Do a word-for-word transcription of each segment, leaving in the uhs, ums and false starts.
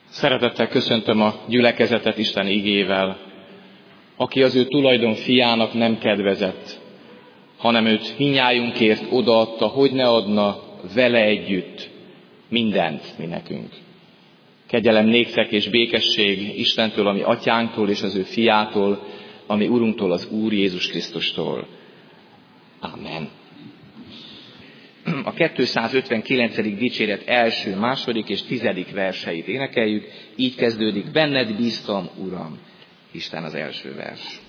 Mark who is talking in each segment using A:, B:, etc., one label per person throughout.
A: Szeretettel köszöntöm a gyülekezetet Isten igével, aki az ő tulajdon fiának nem kedvezett, hanem őt mindnyájunkért odaadta, hogy ne adna vele együtt mindent mi nekünk. Kegyelem néktek és békesség Istentől, ami atyánktól és az ő fiától, ami Urunktól, az Úr Jézus Krisztustól. Amen. A kétszázötvenkilencedik dicséret első, második és tizedik verseit énekeljük. Így kezdődik: benned bíztam, Uram. Isten az első vers.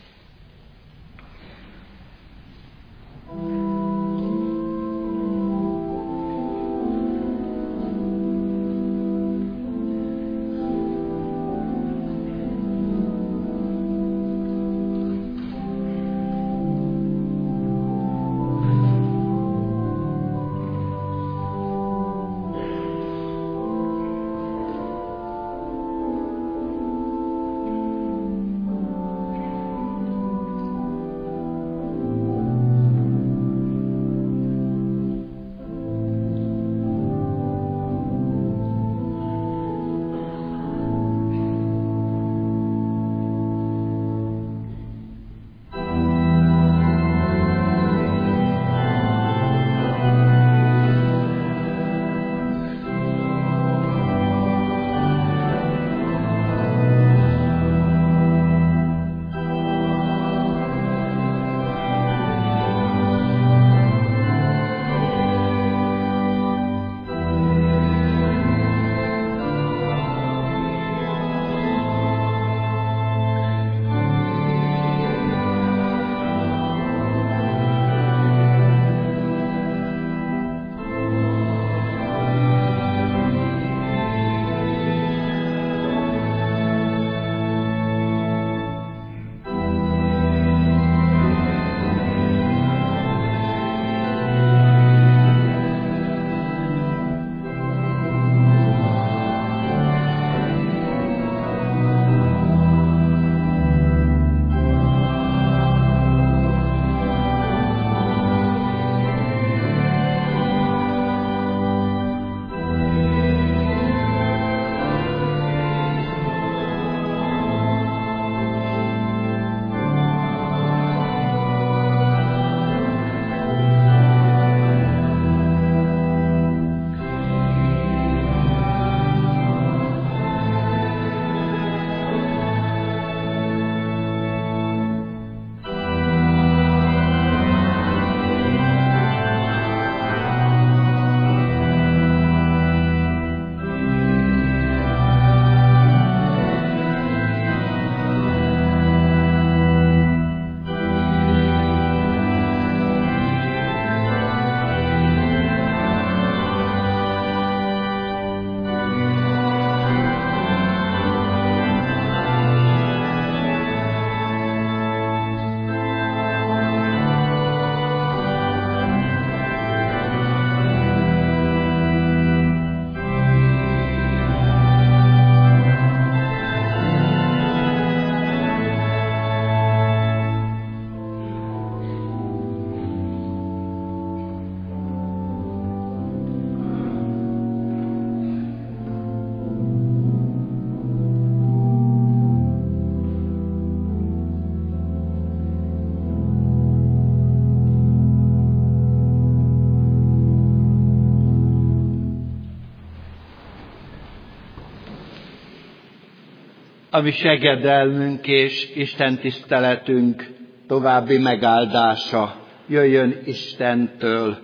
B: A mi segedelmünk és Isten tiszteletünk további megáldása jöjjön Istentől,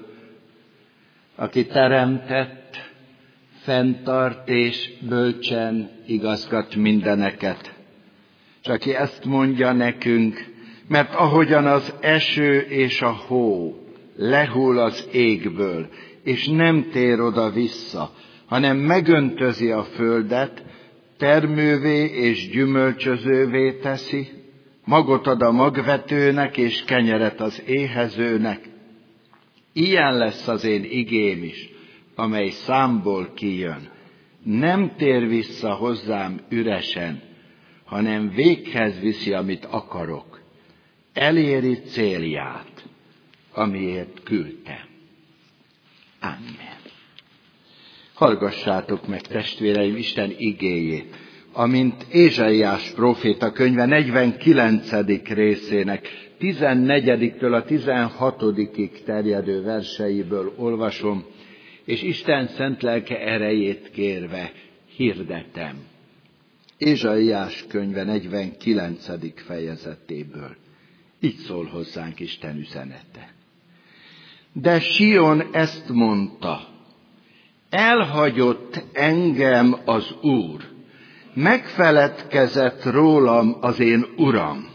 B: aki teremtett, fenntart és bölcsen igazgat mindeneket. És aki ezt mondja nekünk, mert ahogyan az eső és a hó lehull az égből, és nem tér oda vissza, hanem megöntözi a földet, termővé és gyümölcsözővé teszi, magot ad a magvetőnek és kenyeret az éhezőnek. Ilyen lesz az én igém is, amely számból kijön. Nem tér vissza hozzám üresen, hanem véghez viszi, amit akarok. Eléri célját, amiért küldtem. Amen. Hallgassátok meg, testvéreim, Isten igéjét, amint Ézsaiás próféta könyve negyvenkilencedik részének tizennegyediktől a tizenhatodikig terjedő verseiből olvasom, és Isten szent lelke erejét kérve hirdetem. Ézsaiás könyve negyvenkilencedik fejezetéből. Így szól hozzánk Isten üzenete. De Sion ezt mondta: elhagyott engem az Úr, megfeledkezett rólam az én Uram.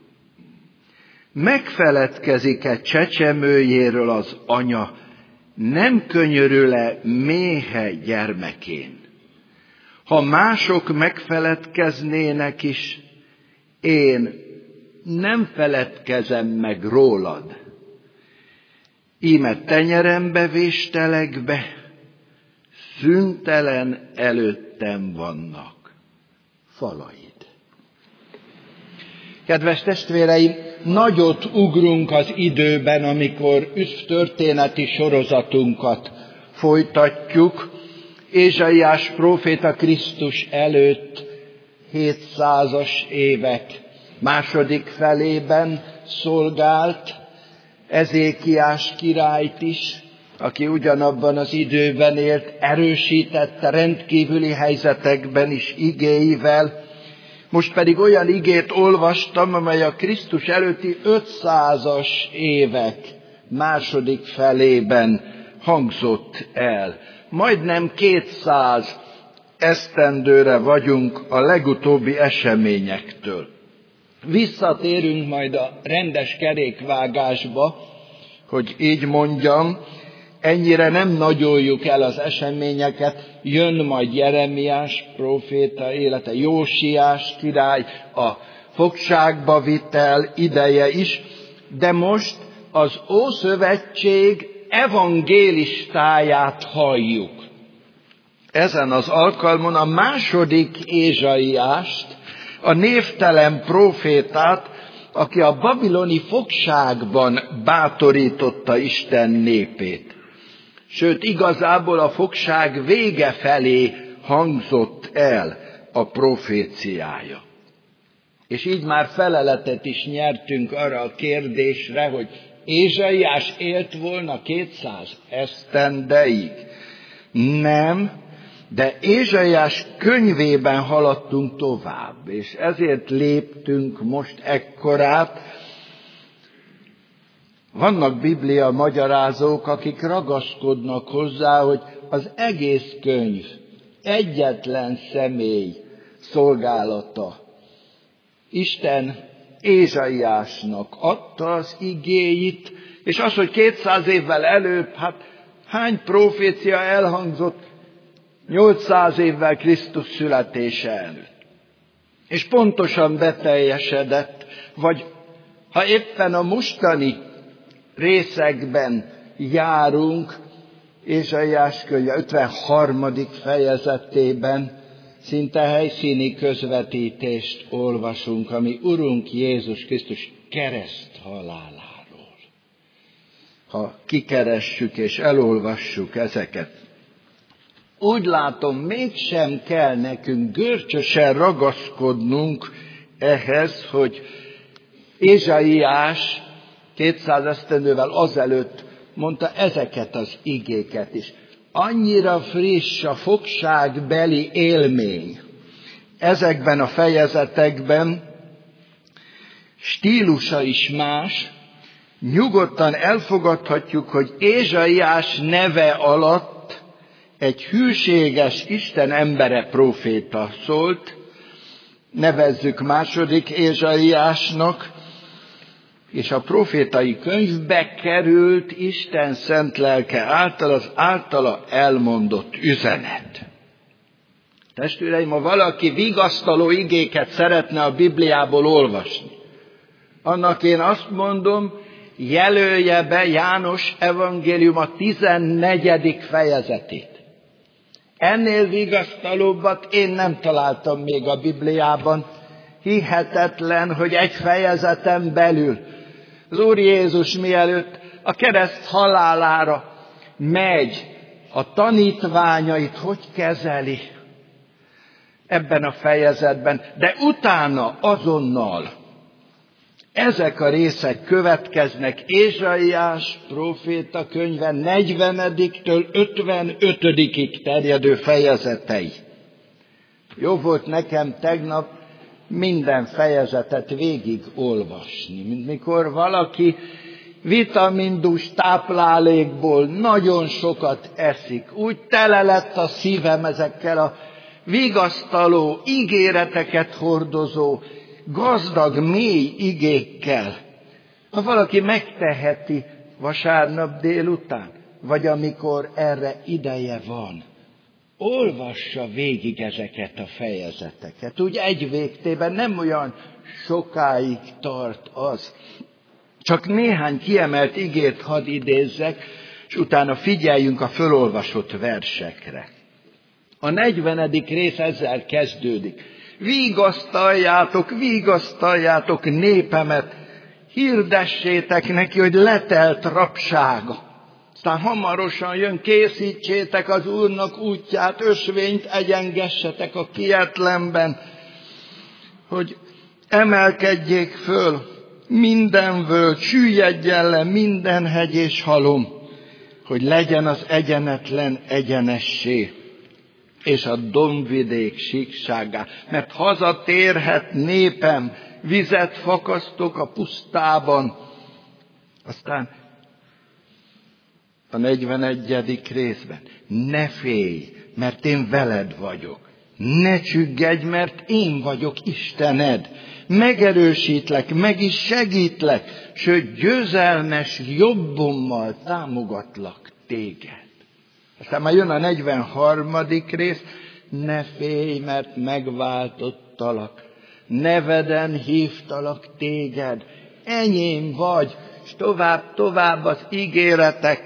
B: Megfeledkezik-e csecsemőjéről az anya, nem könyörül-e méhe gyermekén? Ha mások megfeledkeznének is, én nem feledkezem meg rólad. Íme tenyerembe véstelek be, szüntelen előttem vannak falaid. Kedves testvéreim, nagyot ugrunk az időben, amikor történeti sorozatunkat folytatjuk. Ézsaiás próféta Krisztus előtt hétszázas évek második felében szolgált, Ezékiás királyt is, aki ugyanabban az időben élt, erősítette rendkívüli helyzetekben is igéivel. Most pedig olyan igét olvastam, amely a Krisztus előtti ötszázas évek második felében hangzott el. Majdnem kétszáz esztendőre vagyunk a legutóbbi eseményektől. Visszatérünk majd a rendes kerékvágásba, hogy így mondjam, ennyire nem nagyoljuk el az eseményeket, jön majd Jeremiás próféta élete, Jósiás király, a fogságba vitel ideje is, de most az Ószövetség evangélistáját halljuk. Ezen az alkalmon a második Ézsaiást, a névtelen prófétát, aki a babiloni fogságban bátorította Isten népét. Sőt, igazából a fogság vége felé hangzott el a proféciája. És így már feleletet is nyertünk arra a kérdésre, hogy Ézsaiás élt volna kétszáz esztendeig. Nem, de Ézsaiás könyvében haladtunk tovább, és ezért léptünk most ekkorát. Vannak Biblia magyarázók, akik ragaszkodnak hozzá, hogy az egész könyv egyetlen személy szolgálata. Isten Ézsaiásnak adta az igéit, és az, hogy kétszáz évvel előbb, hát hány profécia elhangzott nyolcszáz évvel Krisztus születése előtt. És pontosan beteljesedett, vagy ha éppen a mostani részekben járunk, Ézsaiás könyve ötvenharmadik fejezetében szinte helyszíni közvetítést olvasunk, ami Urunk Jézus Krisztus kereszt haláláról. Ha kikeressük és elolvassuk ezeket, úgy látom, mégsem kell nekünk görcsösen ragaszkodnunk ehhez, hogy Ézsaiás kétszáz esztendővel azelőtt mondta ezeket az igéket is. Annyira friss a fogságbeli élmény ezekben a fejezetekben, stílusa is más, nyugodtan elfogadhatjuk, hogy Ézsaiás neve alatt egy hűséges Isten embere próféta szólt, nevezzük második Ézsaiásnak, és a profétai könyvbe került Isten szent lelke által az általa elmondott üzenet. Testvéreim, ha valaki vigasztaló igéket szeretne a Bibliából olvasni, annak én azt mondom, jelölje be János evangélium a tizennegyedik fejezetét. Ennél vigasztalóbbat én nem találtam még a Bibliában. Hihetetlen, hogy egy fejezeten belül az Úr Jézus mielőtt a kereszt halálára megy a tanítványait hogy kezeli ebben a fejezetben, de utána azonnal ezek a részek következnek Ézsaiás próféta könyve negyvenediktől ötvenötödikig terjedő fejezetei. Jó volt nekem tegnap minden fejezetet végig olvasni, mint mikor valaki vitamindús táplálékból nagyon sokat eszik. Úgy tele lett a szívem ezekkel a vigasztaló, ígéreteket hordozó, gazdag, mély igékkel. Ha valaki megteheti vasárnap délután, vagy amikor erre ideje van, olvassa végig ezeket a fejezeteket. Úgy egy végtében nem olyan sokáig tart az. Csak néhány kiemelt igét hadd idézzek, és utána figyeljünk a fölolvasott versekre. A negyvenedik rész ezzel kezdődik. Vigasztaljátok, vigasztaljátok népemet, hirdessétek neki, hogy letelt rabsága. Aztán hamarosan jön, készítsétek az Úrnak útját, ösvényt egyengessetek a kietlenben, hogy emelkedjék föl minden völgy, süllyedjen le minden hegy és halom, hogy legyen az egyenetlen egyenessé, és a dombvidék síkságá. Mert hazatérhet népem, vizet fakasztok a pusztában. Aztán a negyvenegyedik részben. Ne félj, mert én veled vagyok. Ne csüggedj, mert én vagyok Istened. Megerősítlek, meg is segítlek, sőt győzelmes jobbommal támogatlak téged. Aztán már jön a negyvenharmadik rész. Ne félj, mert megváltottalak. Neveden hívtalak téged. Enyém vagy, és tovább, tovább az ígéretek.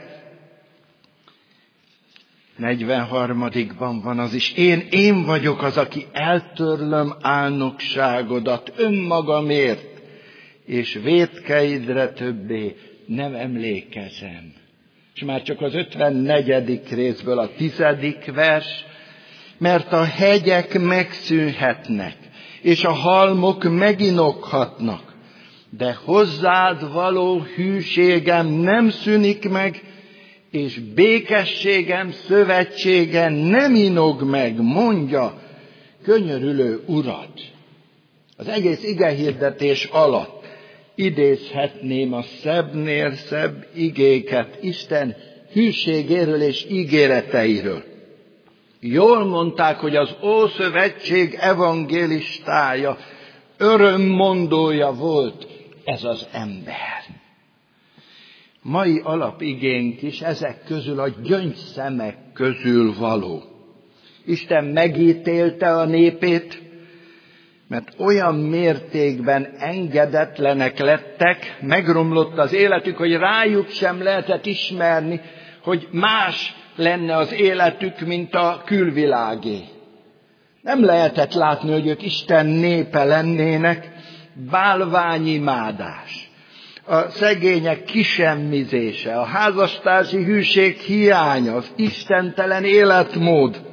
B: negyvenharmadikban van az is. Én, én vagyok az, aki eltörlöm álnokságodat önmagamért, és vétkeidre többé nem emlékezem. És már csak az ötvennegyedik részből a tizedik vers, mert a hegyek megszűnhetnek, és a halmok meginokhatnak, de hozzád való hűségem nem szűnik meg, és békességem szövetsége nem inog meg, mondja könyörülő Urad. Az egész igehirdetés alatt idézhetném a szebbnél szebb igéket Isten hűségéről és ígéreteiről. Jól mondták, hogy az Ószövetség evangélistája, örömmondója volt ez az ember. Mai alapigénk is ezek közül a gyöngyszemek közül való. Isten megítélte a népét, mert olyan mértékben engedetlenek lettek, megromlott az életük, hogy rájuk sem lehetett ismerni, hogy más lenne az életük, mint a külvilágé. Nem lehetett látni, hogy ők Isten népe lennének, bálványimádás, a szegények kisemmizése, a házastársi hűség hiánya, az istentelen életmód.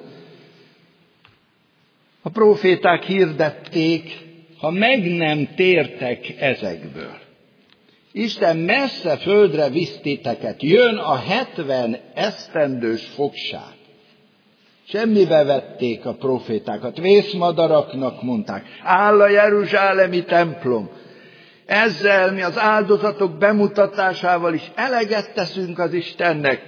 B: A próféták hirdették, ha meg nem tértek ezekből, Isten messze földre visz titeket, jön a hetven esztendős fogság. Semmibe vették a prófétákat, vészmadaraknak mondták, áll a jeruzsálemi templom. Ezzel mi az áldozatok bemutatásával is eleget teszünk az Istennek.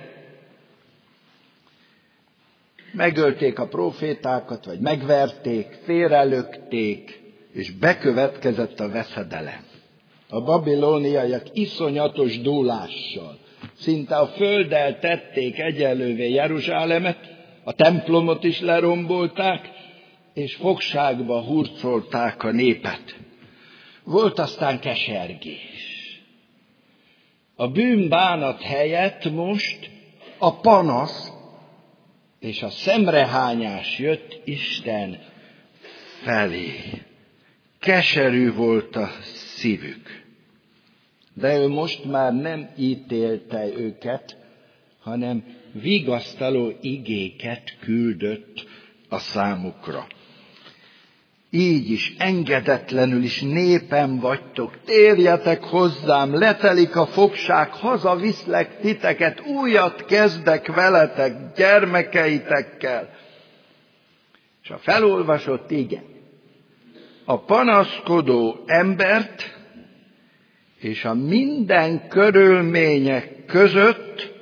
B: Megölték a prófétákat, vagy megverték, félrelökték, és bekövetkezett a veszedelem. A babilóniaiak iszonyatos dúlással, szinte a földdel tették egyenlővé Jeruzsálemet, a templomot is lerombolták, és fogságba hurcolták a népet. Volt aztán kesergés. A bűnbánat helyett most a panasz és a szemrehányás jött Isten felé. Keserű volt a szívük. De ő most már nem ítélte őket, hanem vigasztaló igéket küldött a számukra. Így is, engedetlenül is népem vagytok, térjetek hozzám, letelik a fogság, hazaviszlek titeket, újat kezdek veletek, gyermekeitekkel. És a felolvasott ige a panaszkodó embert és a minden körülmények között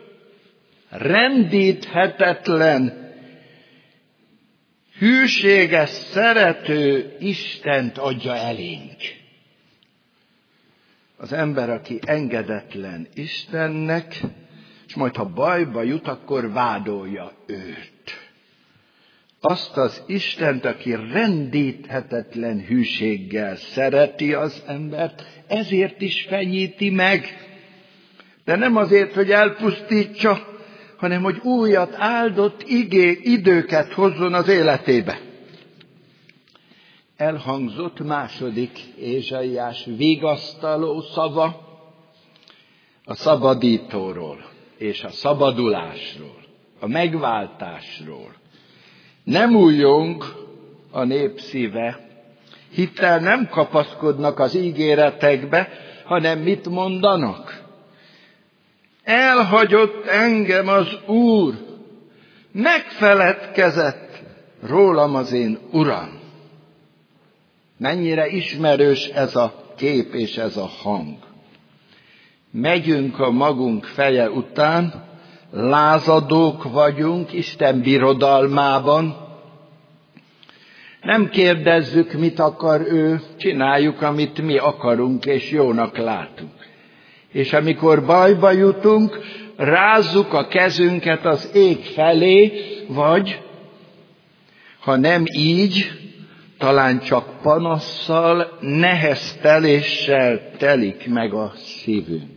B: rendíthetetlen, hűséges, szerető Istent adja elénk. Az ember, aki engedetlen Istennek, és majd ha bajba jut, akkor vádolja őt. Azt az Istent, aki rendíthetetlen hűséggel szereti az embert, ezért is fenyíti meg. De nem azért, hogy elpusztítsa, hanem hogy újat áldott igé, időket hozzon az életébe. Elhangzott második Ézsaiás vigasztaló szava a szabadítóról és a szabadulásról, a megváltásról. Nem újjong a nép szíve, hittel nem kapaszkodnak az ígéretekbe, hanem mit mondanak? Elhagyott engem az Úr, megfeledkezett rólam az én Uram. Mennyire ismerős ez a kép és ez a hang. Megyünk a magunk feje után, lázadók vagyunk Isten birodalmában. Nem kérdezzük, mit akar ő, csináljuk, amit mi akarunk és jónak látunk. És amikor bajba jutunk, rázzuk a kezünket az ég felé, vagy, ha nem így, talán csak panasszal, nehezteléssel telik meg a szívünk.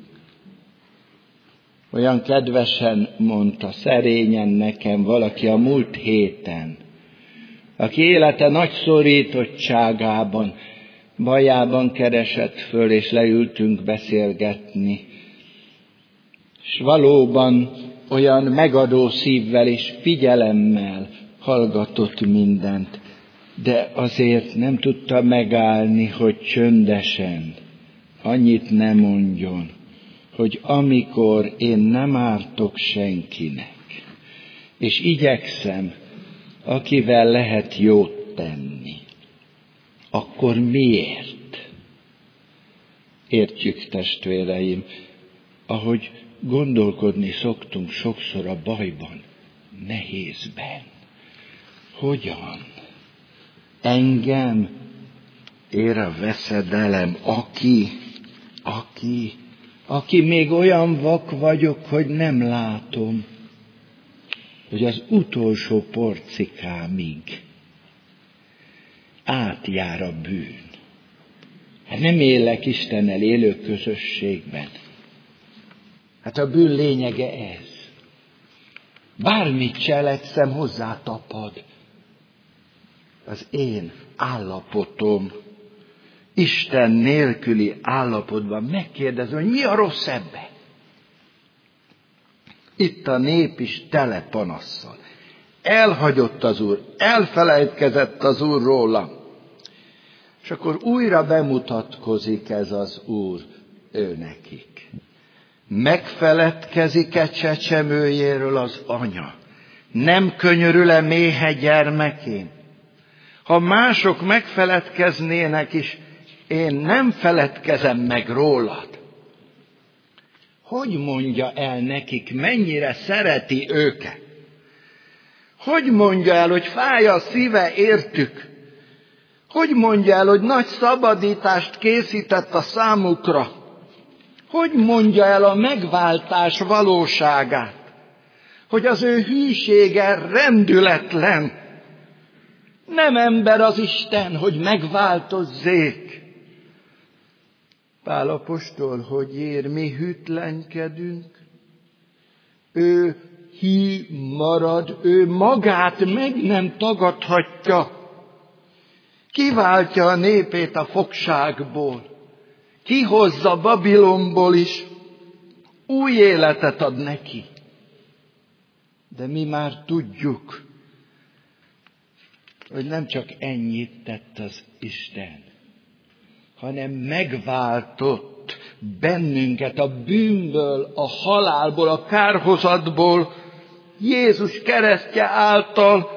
B: Olyan kedvesen mondta, szerényen nekem valaki a múlt héten, aki élete nagy szorítottságában, bajában keresett föl, és leültünk beszélgetni. És valóban olyan megadó szívvel és figyelemmel hallgatott mindent, de azért nem tudta megállni, hogy csöndesen annyit ne mondjon, hogy amikor én nem ártok senkinek, és igyekszem, akivel lehet jót tenni, akkor miért? Értjük, testvéreim, ahogy gondolkodni szoktunk sokszor a bajban, nehézben. Hogyan? Engem ér a veszedelem, aki, aki, aki még olyan vak vagyok, hogy nem látom, hogy az utolsó porcikámig átjár a bűn. Hát nem élek Istennel élő közösségben. Hát a bűn lényege ez. Bármit cselekszem, hozzá tapad az én állapotom. Isten nélküli állapotban megkérdezem, hogy mi a rossz ebben? Itt a nép is tele panasszal. Elhagyott az Úr, elfelejtkezett az Úr róla. És akkor újra bemutatkozik ez az Úr ő nekik. Megfeledkezik-e csecsemőjéről az anya? Nem könyörül-e méhe gyermekén? Ha mások megfeledkeznének is, én nem feledkezem meg rólad. Hogy mondja el nekik, mennyire szereti őket? Hogy mondja el, hogy fáj a szíve értük? Hogy mondja el, hogy nagy szabadítást készített a számukra? Hogy mondja el a megváltás valóságát? Hogy az ő hűsége rendületlen. Nem ember az Isten, hogy megváltozzék. Pál apostol, hogy ér, mi hűtlenkedünk. Ő hű marad, ő magát meg nem tagadhatja. Kiváltja a népét a fogságból. Kihozza Babilonból is. Új életet ad neki. De mi már tudjuk, hogy nem csak ennyit tett az Isten, hanem megváltott bennünket a bűnből, a halálból, a kárhozatból, Jézus keresztje által.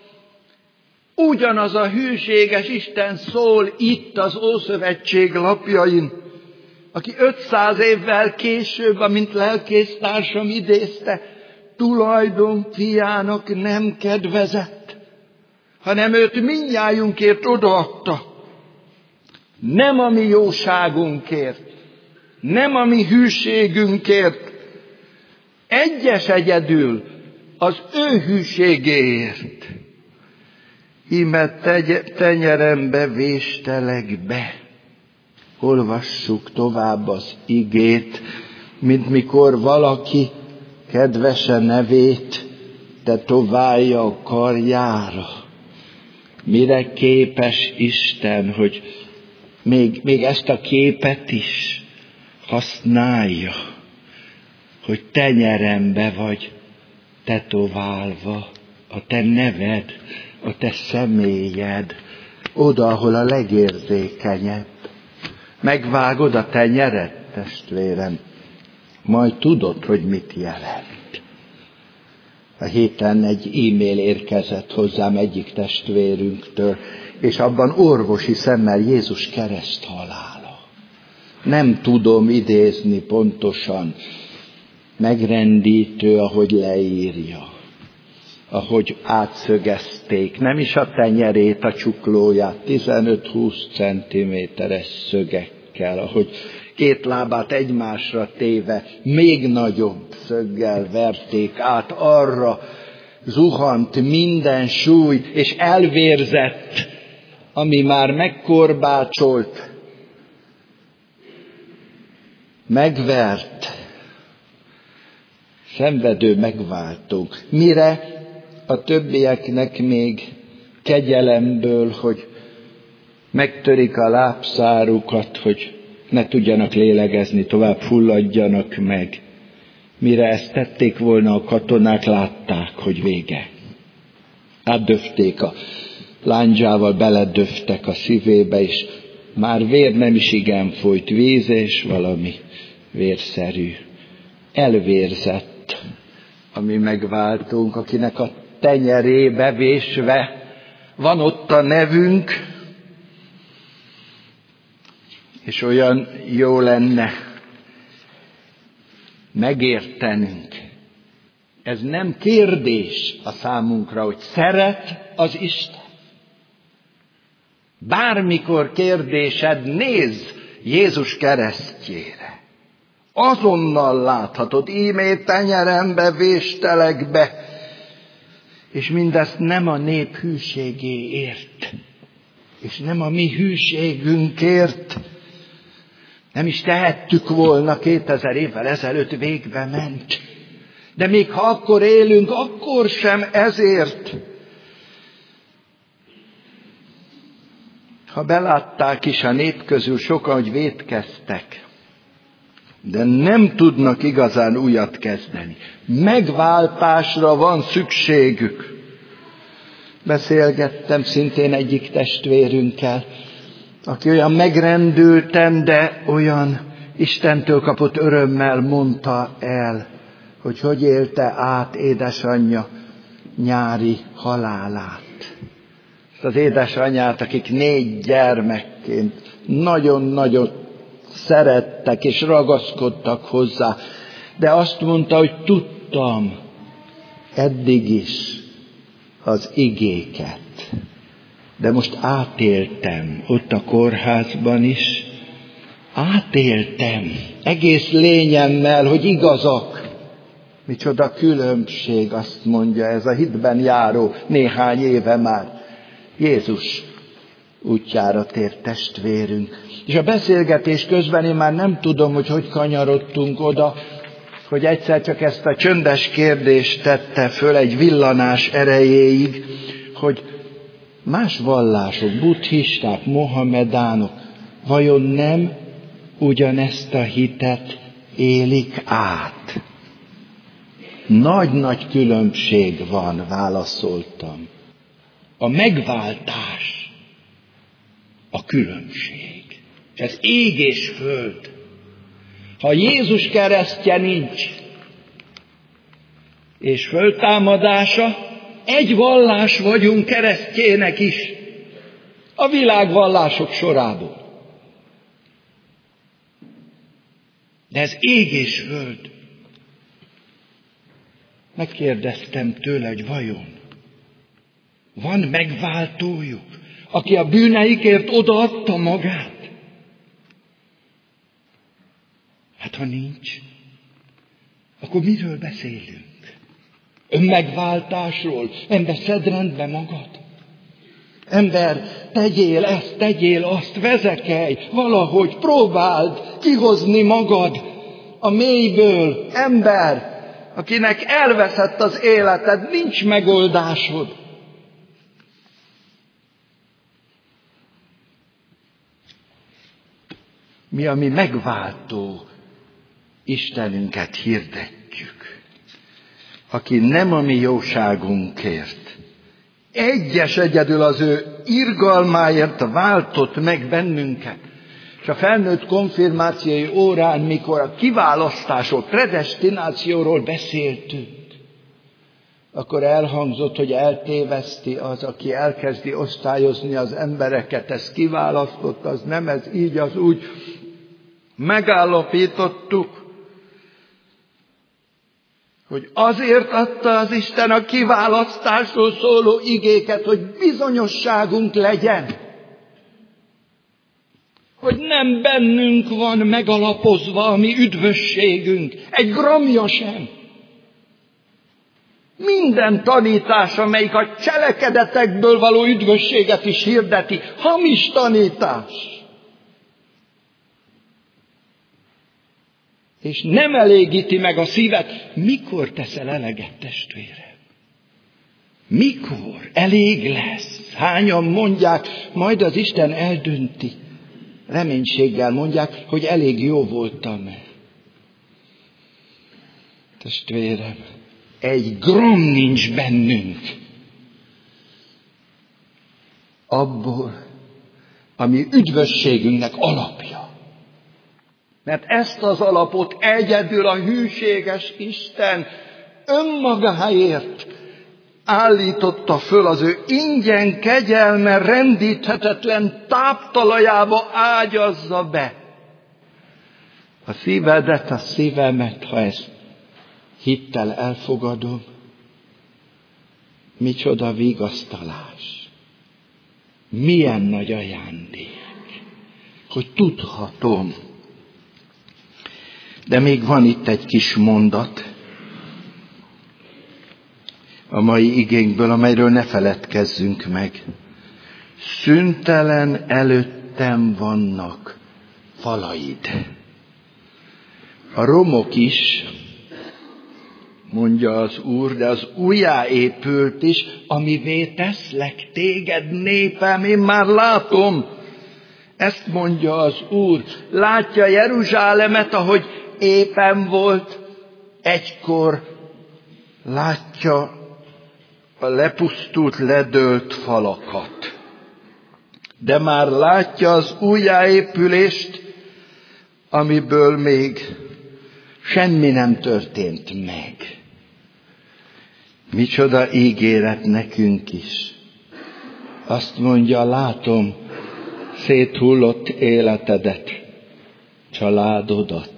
B: Ugyanaz a hűséges Isten szól itt az Ószövetség lapjain, aki ötszáz évvel később, amint lelkésztársam idézte, tulajdon fiának nem kedvezett, hanem őt mindnyájunkért odaadta. Nem a mi jóságunkért, nem a mi hűségünkért, egyes egyedül az ő hűségéért. Íme tenyerembe véstelek be. Olvassuk tovább az igét, mint mikor valaki kedvese nevét tetoválja a karjára. Mire képes Isten, hogy még, még ezt a képet is használja, hogy tenyerembe vagy tetoválva a te neved, a te személyed, oda, ahol a legérzékenyebb. Megvágod a tenyered, testvérem, majd tudod, hogy mit jelent. A héten egy e-mail érkezett hozzám egyik testvérünktől, és abban orvosi szemmel Jézus kereszt halála. Nem tudom idézni pontosan, megrendítő, ahogy leírja, ahogy átszögezték, nem is a tenyerét, a csuklóját, tizenöt-húsz centiméteres szögekkel, ahogy két lábát egymásra téve, még nagyobb szöggel verték át, arra zuhant minden súly, és elvérzett, ami már megkorbácsolt, megvert, szenvedő megváltók. Mire a többieknek még kegyelemből, hogy megtörik a lábszárukat, hogy ne tudjanak lélegezni, tovább fulladjanak meg. Mire ezt tették volna, a katonák látták, hogy vége. Átdöfték a lándzsával, beledöftek a szívébe, és már vér nem is igen folyt, víz és valami vérszerű. Elvérzett a mi megváltunk, akinek a tenyerébe vésve van ott a nevünk, és olyan jó lenne megértenünk. Ez nem kérdés a számunkra, hogy szeret az Isten. Bármikor kérdésed, nézz Jézus keresztjére. Azonnal láthatod, ímé tenyerembe véstelek be. És mindezt nem a nép hűségéért, és nem a mi hűségünkért. Nem is tehettük volna, kétezer évvel ezelőtt végbe ment. De még ha akkor élünk, akkor sem ezért. Ha belátták is a nép közül sokan, hogy vétkeztek, de nem tudnak igazán újat kezdeni. Megváltásra van szükségük. Beszélgettem szintén egyik testvérünkkel, aki olyan megrendülten, de olyan Istentől kapott örömmel mondta el, hogy hogy élte át édesanyja nyári halálát. Ezt az édesanyját, akik négy gyermekként nagyon-nagyon szerettek és ragaszkodtak hozzá, de azt mondta, hogy tudtam eddig is az igéket, de most átéltem ott a kórházban is, átéltem egész lényemmel, hogy igazak. Micsoda különbség, azt mondja ez a hitben járó néhány éve már. Jézus útjára tért testvérünk. És a beszélgetés közben én már nem tudom, hogy hogy kanyarodtunk oda, hogy egyszer csak ezt a csöndes kérdést tette föl egy villanás erejéig, hogy más vallások, buddhisták, mohamedánok, vajon nem ugyanezt a hitet élik át? Nagy-nagy különbség van, válaszoltam. A megváltás a különbség. Ez ég és föld. Ha Jézus keresztje nincs, és föltámadása, egy vallás vagyunk keresztjének is, a világ vallások sorából. De ez ég és föld. Megkérdeztem tőle, hogy vajon van megváltójuk, aki a bűneikért odaadta magát? Hát ha nincs, akkor miről beszélünk? Önmegváltásról? Ember, szedd rendbe magad. Ember, tegyél ezt, tegyél azt, vezekelj, valahogy próbáld kihozni magad a mélyből. Ember, akinek elveszett az életed, nincs megoldásod. Mi a mi megváltó Istenünket hirdetjük, aki nem a mi jóságunkért, egyes egyedül az ő irgalmáért váltott meg bennünket. És a felnőtt konfirmációi órán, mikor a kiválasztásról, predestinációról beszéltünk, akkor elhangzott, hogy eltéveszti az, aki elkezdi osztályozni az embereket. Ez kiválasztott, az nem, ez így, az úgy. Megállapítottuk, hogy azért adta az Isten a kiválasztásról szóló igéket, hogy bizonyosságunk legyen, hogy nem bennünk van megalapozva a mi üdvösségünk, egy gramja sem. Minden tanítás, amelyik a cselekedetekből való üdvösséget is hirdeti, hamis tanítás. És nem elégíti meg a szívet. Mikor teszel eleget, testvérem? Mikor? Elég lesz. Hányan mondják, majd az Isten eldönti. Reménységgel mondják, hogy elég jó voltam. Testvérem, egy gram nincs bennünk abból, ami üdvösségünknek alapja. Mert ezt az alapot egyedül a hűséges Isten önmagáért állította föl, az ő ingyen kegyelme rendíthetetlen táptalajába ágyazza be a szívedet, a szívemet, ha ezt hittel elfogadom. Micsoda vigasztalás, milyen nagy ajándék, hogy tudhatom. De még van itt egy kis mondat a mai igénkből, amelyről ne feledkezzünk meg. Szüntelen előttem vannak falaid. A romok is, mondja az Úr, de az újjáépült is, amivé teszlek téged, népem, én már látom. Ezt mondja az Úr. Látja Jeruzsálemet, ahogy éppen volt egykor, látja a lepusztult, ledőlt falakat. De már látja az újjáépülést, amiből még semmi nem történt meg. Micsoda ígéret nekünk is. Azt mondja, látom széthullott életedet, családodat,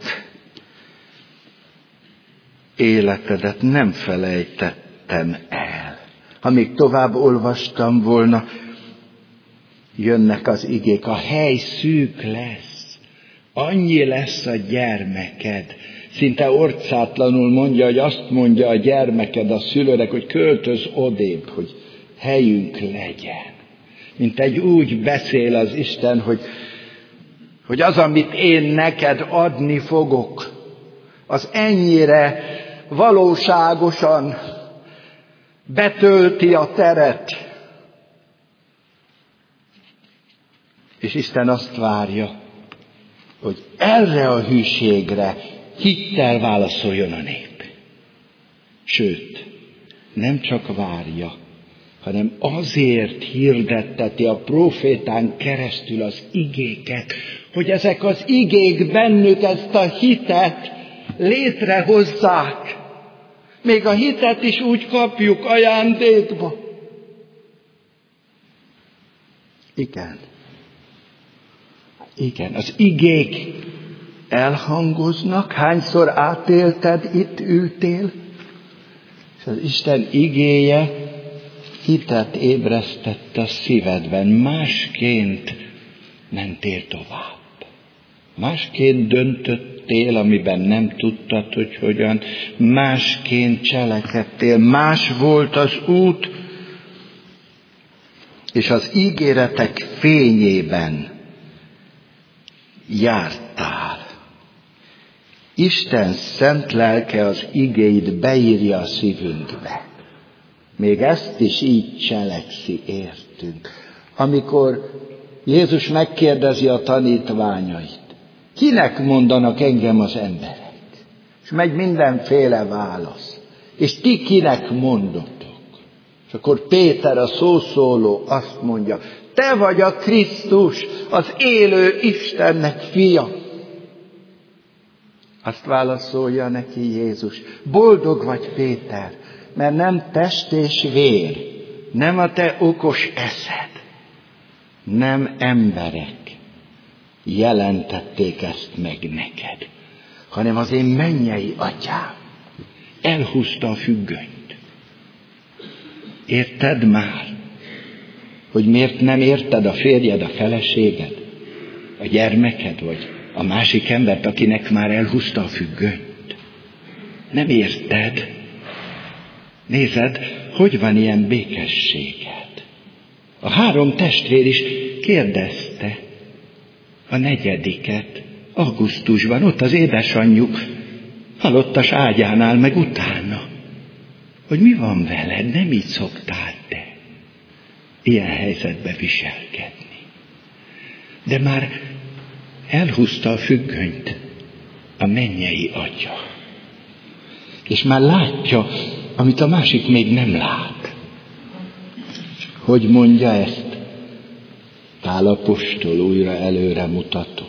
B: életedet nem felejtettem el. Ha még tovább olvastam volna, jönnek az igék, a hely szűk lesz, annyi lesz a gyermeked. Szinte orcátlanul mondja, hogy azt mondja a gyermeked a szülőnek, hogy költöz odébb, hogy helyünk legyen. Mint egy úgy beszél az Isten, hogy, hogy az, amit én neked adni fogok, az ennyire valóságosan betölti a teret. És Isten azt várja, hogy erre a hűségre hittel válaszoljon a nép. Sőt, nem csak várja, hanem azért hirdetteti a prófétán keresztül az igéket, hogy ezek az igék bennük ezt a hitet létrehozzák. Még a hitet is úgy kapjuk ajándékba. Igen. Igen, az igék elhangoznak. Hányszor átélted, itt ültél, és az Isten igéje hitet ébresztett a szívedben. Másként mentél tovább. Másként döntöttél, amiben nem tudtad, hogy hogyan. Másként cselekedtél. Más volt az út, és az ígéretek fényében jártál. Isten szent lelke az igéit beírja a szívünkbe. Még ezt is így cselekszi, értünk. Amikor Jézus megkérdezi a tanítványait, kinek mondanak engem az emberek? És megy mindenféle válasz. És ti kinek mondotok? És akkor Péter, a szószóló, azt mondja, te vagy a Krisztus, az élő Istennek fia. Azt válaszolja neki Jézus, boldog vagy Péter, mert nem test és vér, nem a te okos eszed, nem emberek jelentették ezt meg neked, hanem az én mennyei atyám elhúzta a függönyt. Érted már, hogy miért nem érted a férjed, a feleséged, a gyermeked, vagy a másik embert, akinek már elhúzta a függönyt? Nem érted? Nézed, hogy van ilyen békességed? A három testvér is kérdezte a negyediket augusztusban, ott az édesanyjuk halottas ágyánál, meg utána, hogy mi van veled, nem így szoktál te ilyen helyzetbe viselkedni. De már elhúzta a függönyt a mennyei atya. És már látja, amit a másik még nem lát. Hogy mondja ezt? Pál apostol újra előre mutatunk.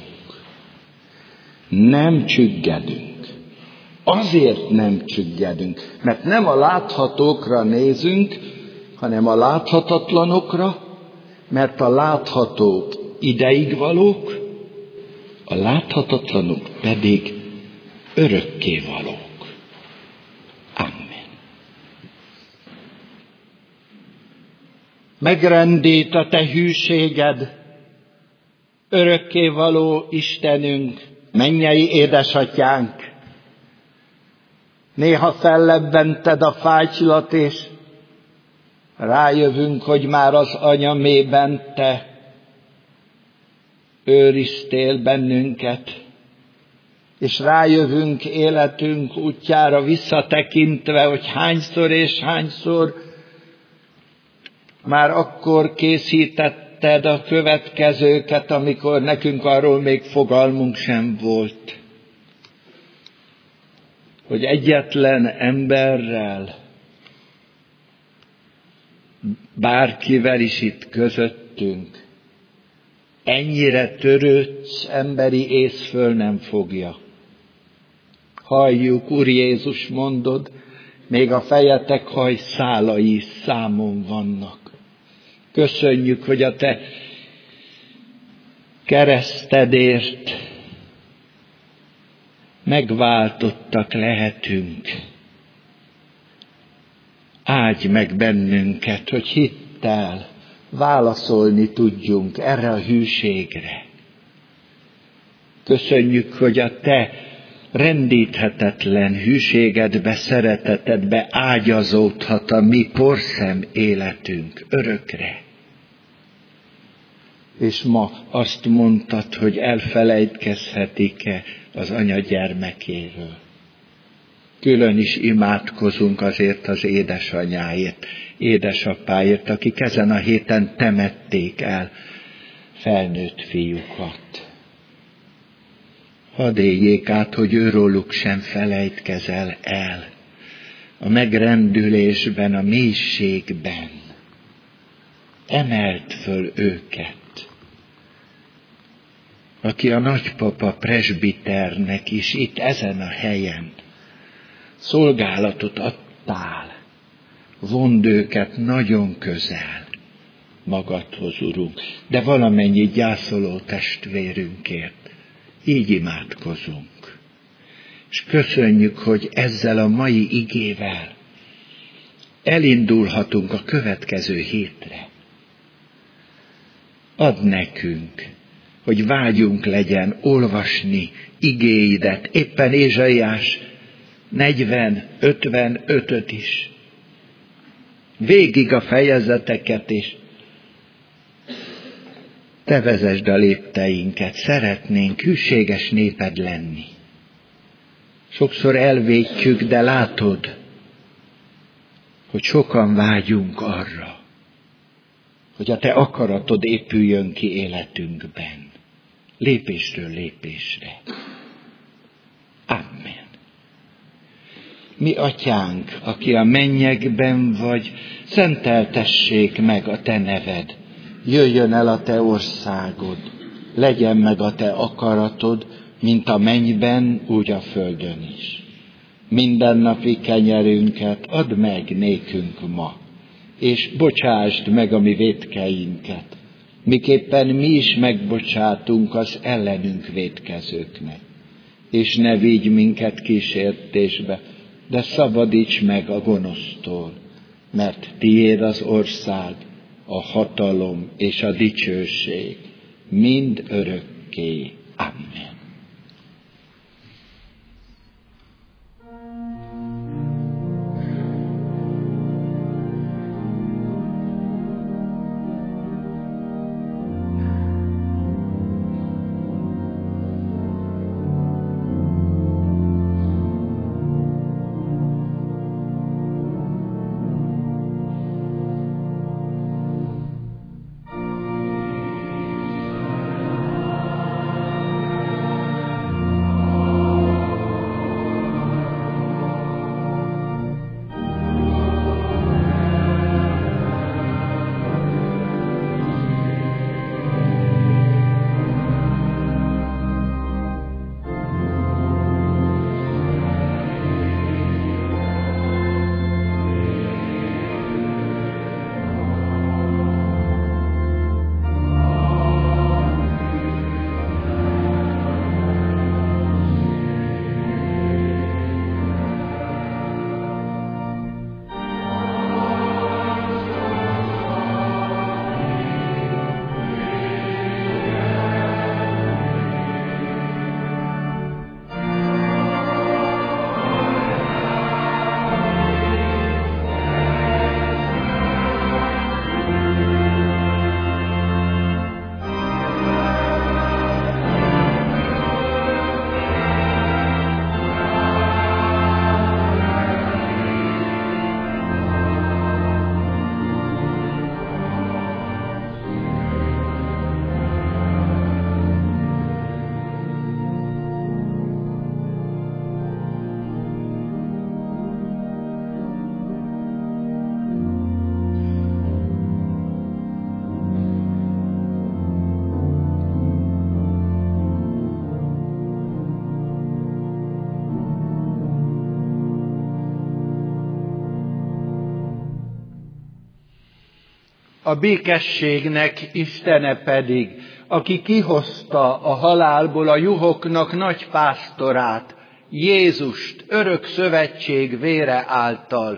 B: Nem csüggedünk. Azért nem csüggedünk, mert nem a láthatókra nézünk, hanem a láthatatlanokra, mert a láthatók ideig valók, a láthatatlanok pedig örökké valók. Amen. Megrendít a te hűséged, örökké való Istenünk, mennyei édesatyánk. Néha fellebbented a fájtlat, és rájövünk, hogy már az anya mélyben te őriztél bennünket, és rájövünk életünk útjára visszatekintve, hogy hányszor és hányszor már akkor készítetted a következőket, amikor nekünk arról még fogalmunk sem volt, hogy egyetlen emberrel, bárkivel is itt közöttünk, ennyire törődsz, emberi ész föl nem fogja. Halljuk, Úr Jézus, mondod, még a fejetek hajszálai is számon vannak. Köszönjük, hogy a te keresztedért megváltottak lehetünk. Áldj meg bennünket, hogy hittel válaszolni tudjunk erre a hűségre. Köszönjük, hogy a te rendíthetetlen hűségedbe, szeretetedbe ágyazódhat a mi porszem életünk örökre. És ma azt mondtad, hogy elfelejtkezhetik-e az anya gyermekéről. Külön is imádkozunk azért az édesanyáért, édesapáért, akik ezen a héten temették el felnőtt fiúkat. Hadd éljék át, hogy őróluk sem felejtkezel el, a megrendülésben, a mélységben emelt föl őket. Aki a nagypapa presbiternek is itt ezen a helyen szolgálatot adtál, vond őket nagyon közel magadhoz, Urunk, de valamennyi gyászoló testvérünkért így imádkozunk. És köszönjük, hogy ezzel a mai igével elindulhatunk a következő hétre. Add nekünk, hogy vágyunk legyen olvasni igéidet, éppen Ézsaiás negyven ötvenötöt is. Végig a fejezeteket is. Te vezesd a lépteinket, szeretnénk hűséges néped lenni. Sokszor elvétjük, de látod, hogy sokan vágyunk arra, hogy a te akaratod épüljön ki életünkben, lépésről lépésre. Amen. Mi atyánk, aki a mennyekben vagy, szenteltessék meg a te neved, jöjjön el a te országod, legyen meg a te akaratod, mint a mennyben, úgy a földön is. Mindennapi kenyerünket add meg nékünk ma, és bocsásd meg a mi vétkeinket, miképpen mi is megbocsátunk az ellenünk vétkezőknek. És ne vigy minket kísértésbe, de szabadíts meg a gonosztól, mert tiéd az ország, a hatalom és a dicsőség, mind örökké. Amen. A békességnek Istene pedig, aki kihozta a halálból a juhoknak nagy pásztorát, Jézust örök szövetség vére által,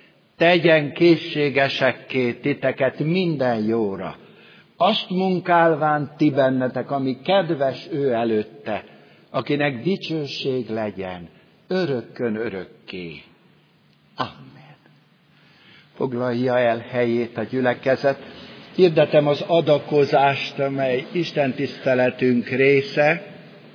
B: tegyen készségesekké titeket minden jóra, azt munkálván ti bennetek, ami kedves ő előtte, akinek dicsőség legyen örökkön örökké. Amen. Foglalja el helyét a gyülekezet. Hirdetem az adakozást, amely Isten tiszteletünk része,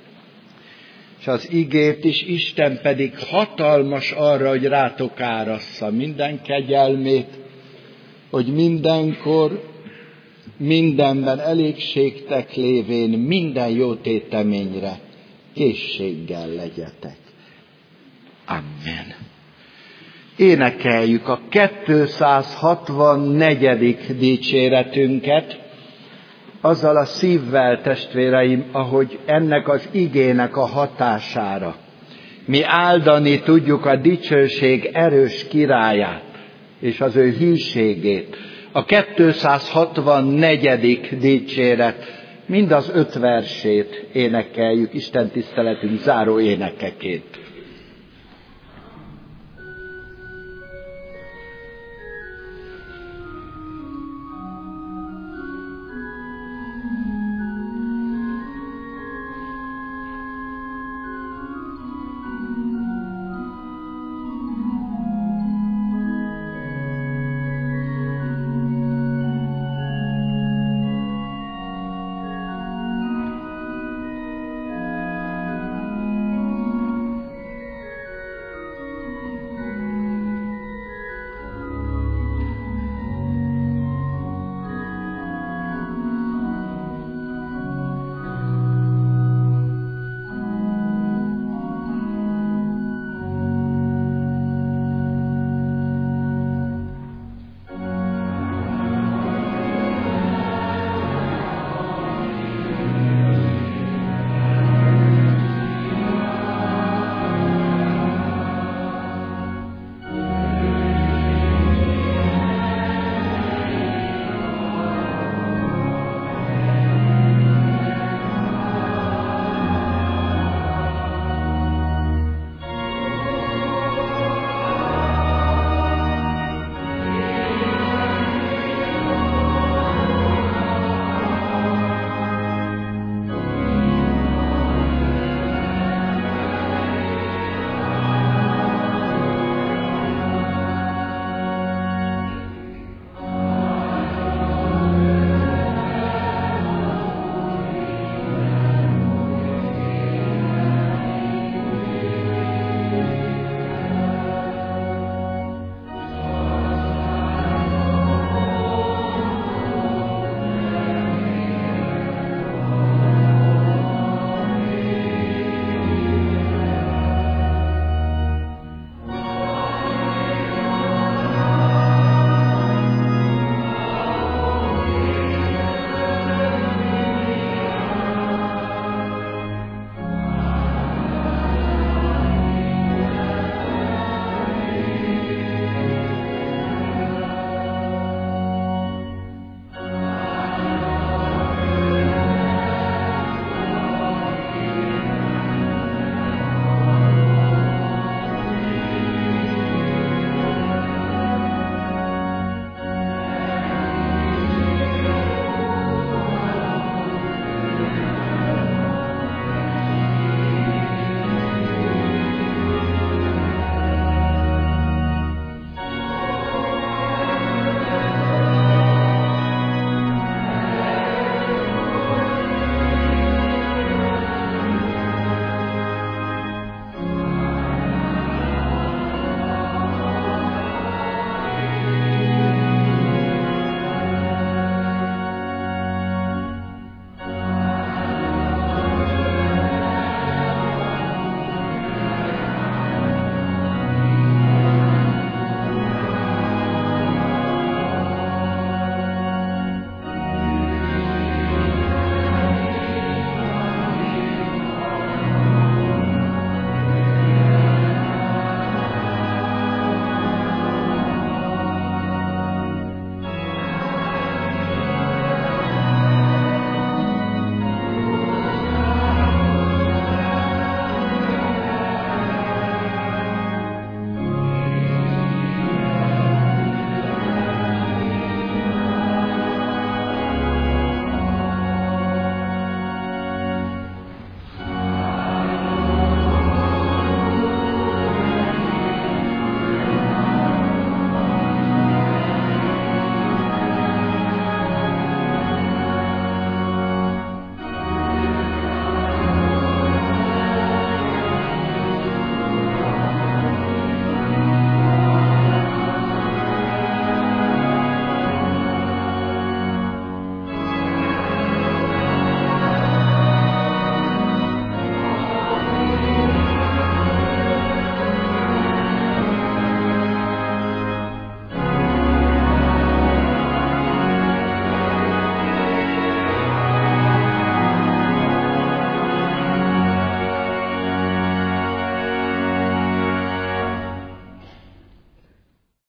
B: és az igét is, Isten pedig hatalmas arra, hogy rátok árassza minden kegyelmét, hogy mindenkor, mindenben elégségtek lévén minden jó téteményre készséggel legyetek. Amen. énekeljük a kétszázhatvannegyedik dicséretünket, azzal a szívvel, testvéreim, ahogy ennek az igének a hatására mi áldani tudjuk a dicsőség erős királyát és az ő hűségét. A kétszázhatvannegyedik dicséret mind az öt versét énekeljük Isten tiszteletünk záró énekeként.